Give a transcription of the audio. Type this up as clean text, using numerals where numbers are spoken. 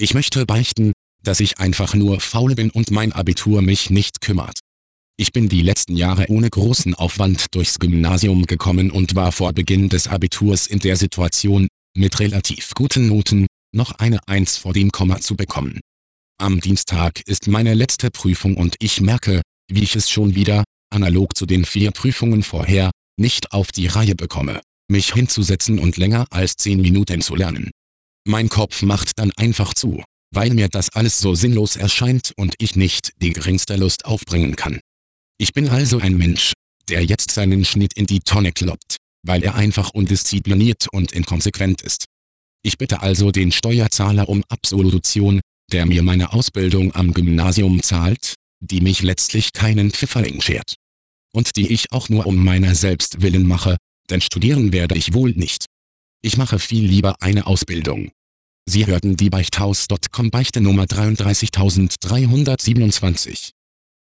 Ich möchte beichten, dass ich einfach nur faul bin und mein Abitur mich nicht kümmert. Ich bin die letzten Jahre ohne großen Aufwand durchs Gymnasium gekommen und war vor Beginn des Abiturs in der Situation, mit relativ guten Noten, noch eine 1 vor dem Komma zu bekommen. Am Dienstag ist meine letzte Prüfung und ich merke, wie ich es schon wieder, analog zu den 4 Prüfungen vorher, nicht auf die Reihe bekomme, mich hinzusetzen und länger als 10 Minuten zu lernen. Mein Kopf macht dann einfach zu, weil mir das alles so sinnlos erscheint und ich nicht die geringste Lust aufbringen kann. Ich bin also ein Mensch, der jetzt seinen Schnitt in die Tonne kloppt, weil er einfach undiszipliniert und inkonsequent ist. Ich bitte also den Steuerzahler um Absolution, der mir meine Ausbildung am Gymnasium zahlt, die mich letztlich keinen Pfifferling schert. Und die ich auch nur um meiner selbst willen mache, denn studieren werde ich wohl nicht. Ich mache viel lieber eine Ausbildung. Sie hörten die Beichthaus.com Beichte Nummer 33327.